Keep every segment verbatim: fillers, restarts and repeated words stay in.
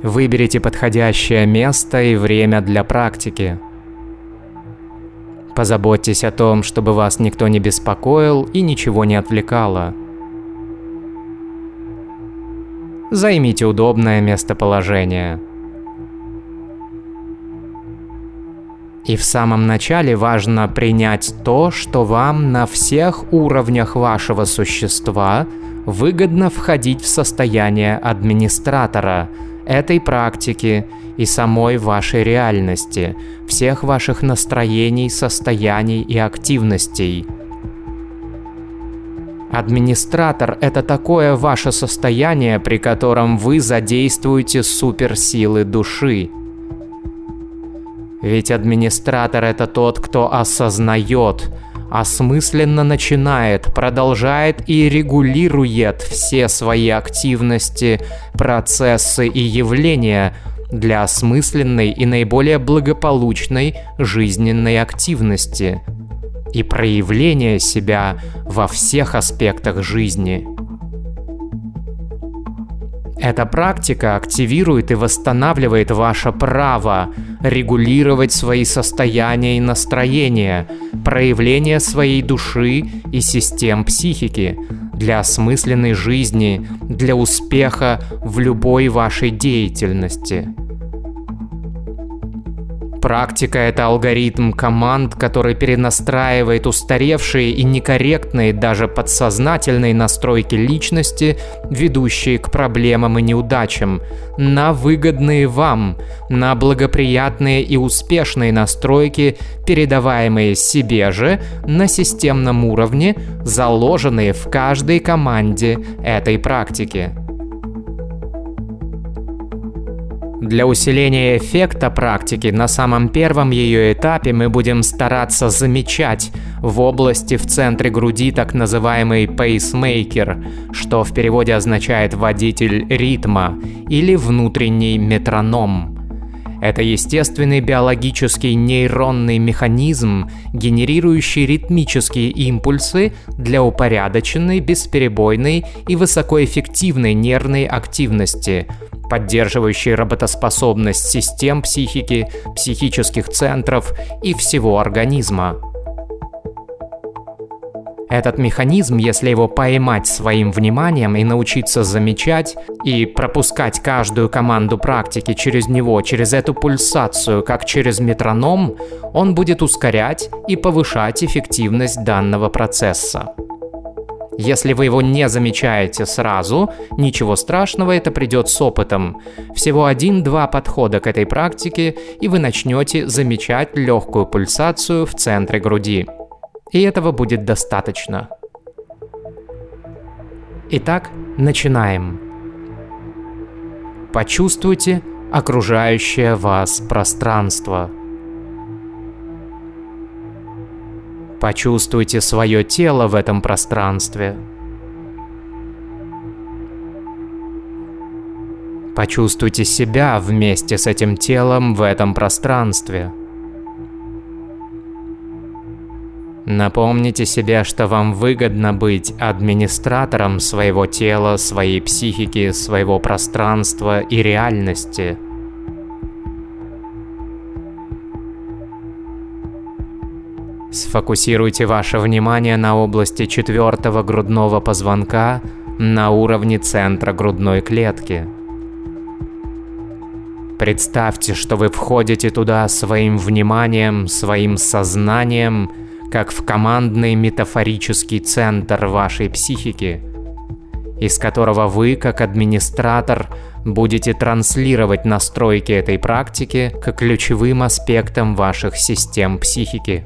Выберите подходящее место и время для практики. Позаботьтесь о том, чтобы вас никто не беспокоил и ничего не отвлекало. Займите удобное местоположение. И в самом начале важно принять то, что вам на всех уровнях вашего существа выгодно входить в состояние администратора этой практики и самой вашей реальности, всех ваших настроений, состояний и активностей. Администратор – это такое ваше состояние, при котором вы задействуете суперсилы души. Ведь администратор – это тот, кто осознает, осмысленно начинает, продолжает и регулирует все свои активности, процессы и явления для осмысленной и наиболее благополучной жизненной активности и проявления себя во всех аспектах жизни. Эта практика активирует и восстанавливает ваше право регулировать свои состояния и настроения, проявления своей души и систем психики для осмысленной жизни, для успеха в любой вашей деятельности. Практика – это алгоритм команд, который перенастраивает устаревшие и некорректные даже подсознательные настройки личности, ведущие к проблемам и неудачам, на выгодные вам, на благоприятные и успешные настройки, передаваемые себе же на системном уровне, заложенные в каждой команде этой практики. Для усиления эффекта практики на самом первом ее этапе мы будем стараться замечать в области в центре груди так называемый пейсмейкер, что в переводе означает «водитель ритма» или «внутренний метроном». Это естественный биологический нейронный механизм, генерирующий ритмические импульсы для упорядоченной, бесперебойной и высокоэффективной нервной активности, поддерживающий работоспособность систем психики, психических центров и всего организма. Этот механизм, если его поймать своим вниманием и научиться замечать и пропускать каждую команду практики через него, через эту пульсацию, как через метроном, он будет ускорять и повышать эффективность данного процесса. Если вы его не замечаете сразу, ничего страшного, это придет с опытом. Всего один-два подхода к этой практике, и вы начнете замечать легкую пульсацию в центре груди. И этого будет достаточно. Итак, начинаем. Почувствуйте окружающее вас пространство. Почувствуйте свое тело в этом пространстве. Почувствуйте себя вместе с этим телом в этом пространстве. Напомните себе, что вам выгодно быть администратором своего тела, своей психики, своего пространства и реальности. Сфокусируйте ваше внимание на области четвертого грудного позвонка на уровне центра грудной клетки. Представьте, что вы входите туда своим вниманием, своим сознанием, как в командный метафорический центр вашей психики, из которого вы, как администратор, будете транслировать настройки этой практики к ключевым аспектам ваших систем психики.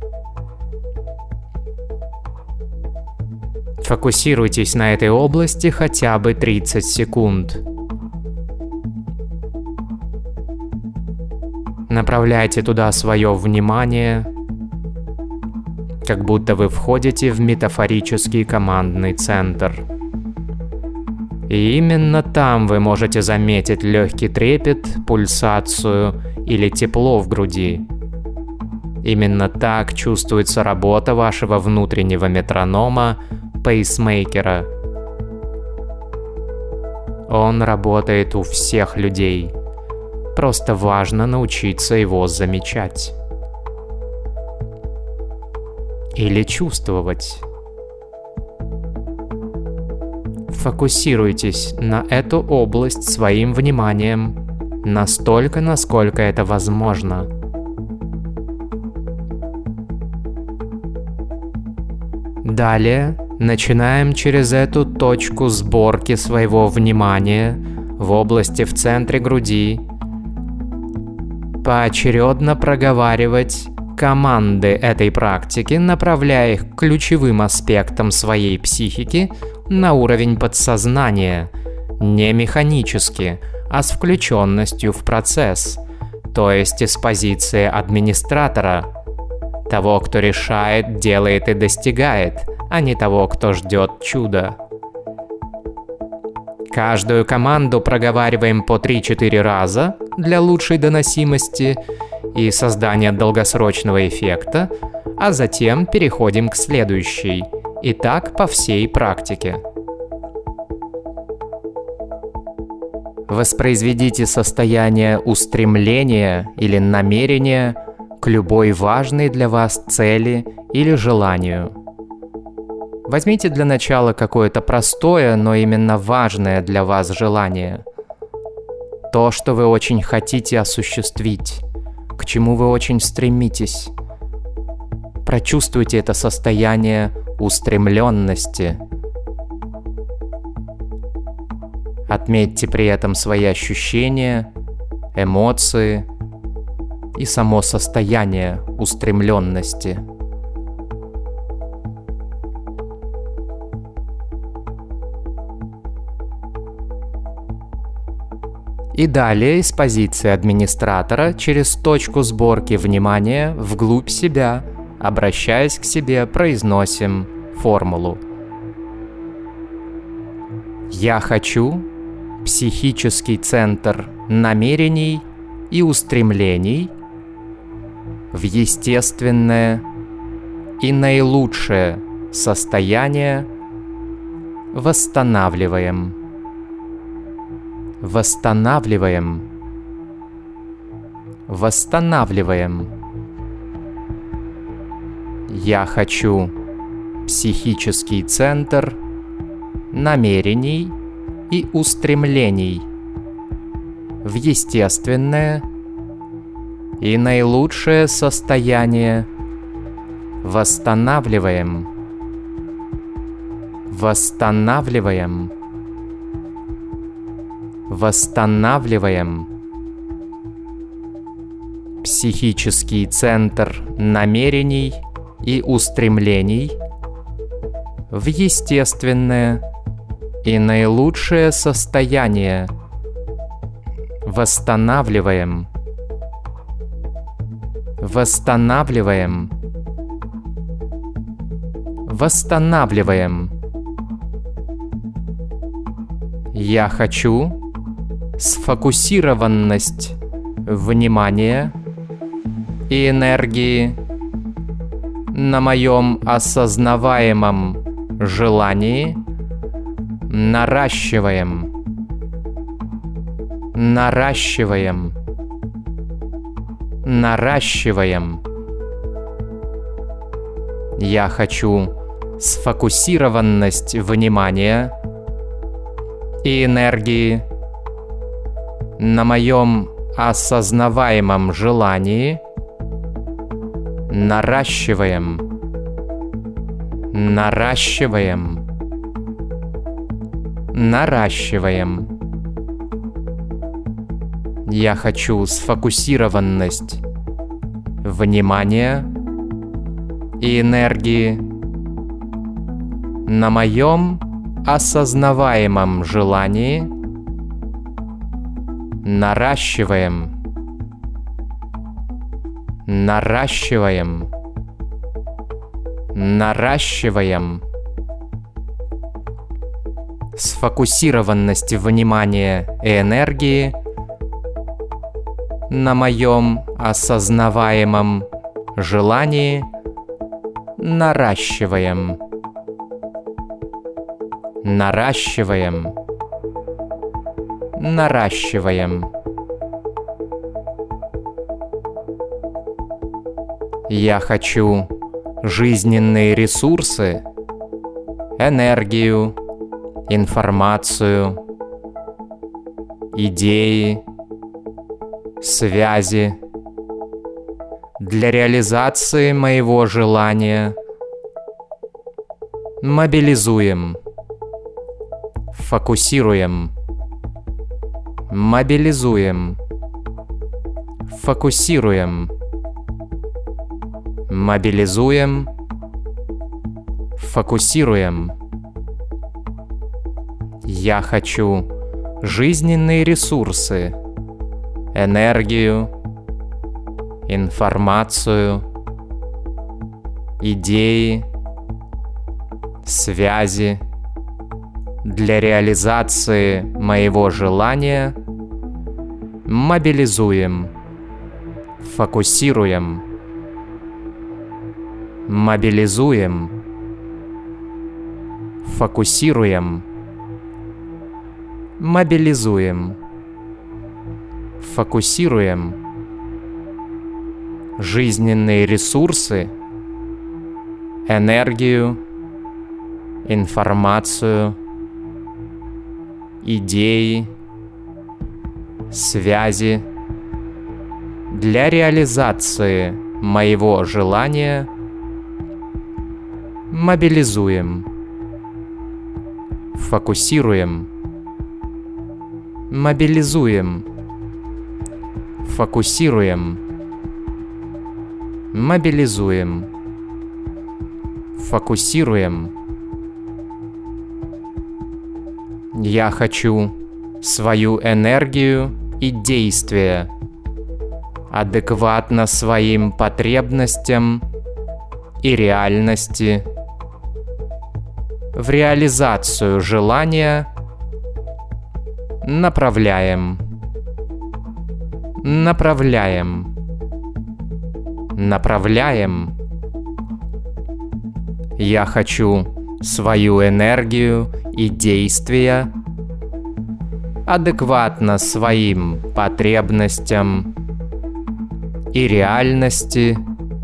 Фокусируйтесь на этой области хотя бы тридцать секунд. Направляйте туда свое внимание, как будто вы входите в метафорический командный центр. И именно там вы можете заметить легкий трепет, пульсацию или тепло в груди. Именно так чувствуется работа вашего внутреннего метронома, пейсмейкера. Он работает у всех людей. Просто важно научиться его замечать. Или чувствовать. Фокусируйтесь на эту область своим вниманием настолько, насколько это возможно. Далее начинаем через эту точку сборки своего внимания в области в центре груди поочередно проговаривать команды этой практики, направляя их к ключевым аспектам своей психики на уровень подсознания, не механически, а с включенностью в процесс, то есть из позиции администратора, того, кто решает, делает и достигает, а не того, кто ждет чуда. Каждую команду проговариваем по три-четыре раза для лучшей доносимости и создания долгосрочного эффекта, а затем переходим к следующей, и так по всей практике. Воспроизведите состояние устремления или намерения к любой важной для вас цели или желанию. Возьмите для начала какое-то простое, но именно важное для вас желание. То, что вы очень хотите осуществить, к чему вы очень стремитесь. Прочувствуйте это состояние устремленности. Отметьте при этом свои ощущения, эмоции и само состояние устремленности. И далее из позиции администратора через точку сборки внимания вглубь себя, обращаясь к себе, произносим формулу. Я хочу психический центр намерений и устремлений в естественное и наилучшее состояние восстанавливаем. Восстанавливаем. Восстанавливаем. Я хочу психический центр намерений и устремлений в естественное и наилучшее состояние восстанавливаем. Восстанавливаем. Восстанавливаем. Психический центр намерений и устремлений в естественное и наилучшее состояние восстанавливаем. Восстанавливаем. Восстанавливаем. Я хочу сфокусированность внимания и энергии на моем осознаваемом желании наращиваем. Наращиваем. Наращиваем. Я хочу сфокусированность внимания и энергии на моем осознаваемом желании наращиваем. Наращиваем. Наращиваем. Я хочу сфокусированность внимания и энергии на моем осознаваемом желании наращиваем. Наращиваем. Наращиваем. Сфокусированность внимания и энергии на моем осознаваемом желании наращиваем. Наращиваем. наращиваем. Я хочу жизненные ресурсы, энергию, информацию, идеи, связи для реализации моего желания. Мобилизуем, фокусируем, мобилизуем, фокусируем, мобилизуем, фокусируем. Я хочу жизненные ресурсы, энергию, информацию, идеи, связи для реализации моего желания. Мобилизуем, фокусируем, мобилизуем, фокусируем, мобилизуем, фокусируем. Жизненные ресурсы, энергию, информацию, идеи, связи для реализации моего желания. Мобилизуем, фокусируем, мобилизуем, фокусируем, мобилизуем, фокусируем. Я хочу свою энергию и действия адекватно своим потребностям и реальности в реализацию желания направляем, направляем, направляем. Я хочу свою энергию и действия адекватно своим потребностям и реальности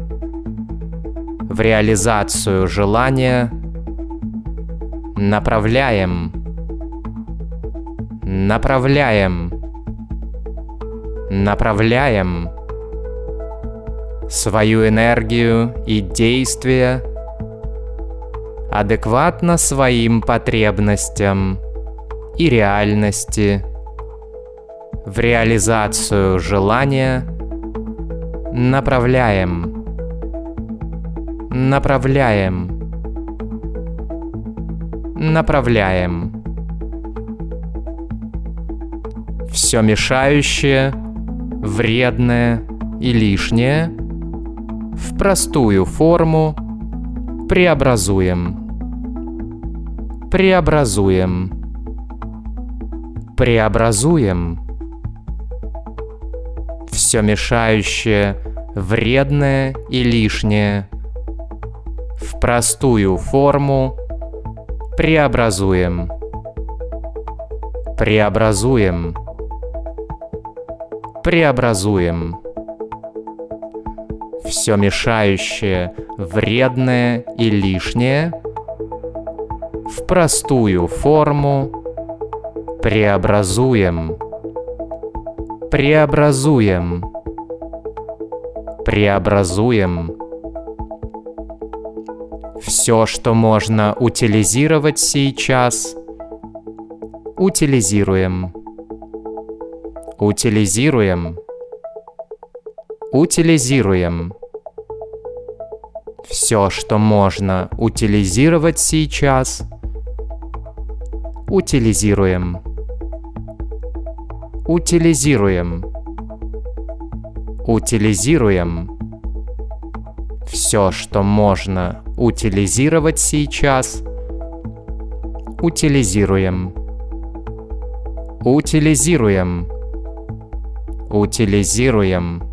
в реализацию желания направляем, направляем, направляем свою энергию и действия адекватно своим потребностям и реальности в реализацию желания направляем, направляем, направляем. Все мешающее, вредное и лишнее в простую форму преобразуем, преобразуем, преобразуем. Все мешающее, вредное и лишнее в простую форму преобразуем, преобразуем, преобразуем. Все мешающее, вредное и лишнее в простую форму преобразуем, преобразуем, преобразуем. Все, что можно утилизировать сейчас, утилизируем, утилизируем, утилизируем. Все, что можно утилизировать сейчас, утилизируем, утилизируем, утилизируем. Все, что можно утилизировать сейчас, утилизируем, утилизируем, утилизируем.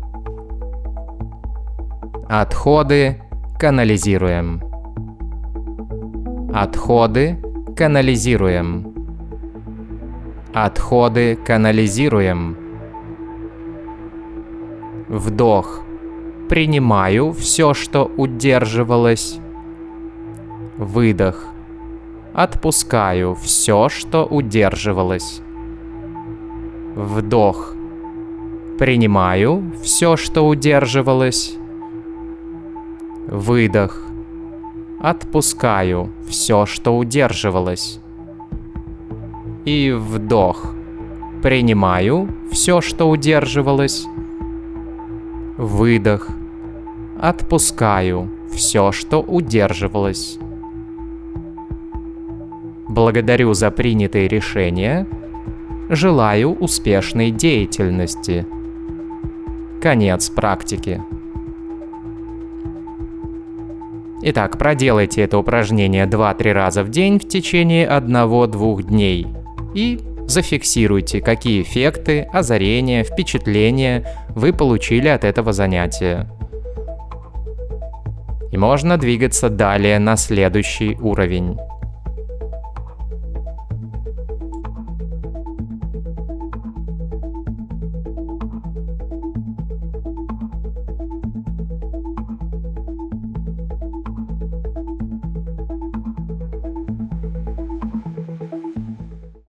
Отходы канализируем, отходы канализируем, Отходы канализируем. Вдох. Принимаю все, что удерживалось. Выдох. Отпускаю все, что удерживалось. Вдох. Принимаю все, что удерживалось. Выдох. Отпускаю все, что удерживалось. И вдох. Принимаю все, что удерживалось. Выдох. Отпускаю все, что удерживалось. Благодарю за принятые решения. Желаю успешной деятельности. Конец практики. Итак, проделайте это упражнение два-три раза в день в течение одного-двух дней. И зафиксируйте, какие эффекты, озарения, впечатления вы получили от этого занятия. И можно двигаться далее на следующий уровень.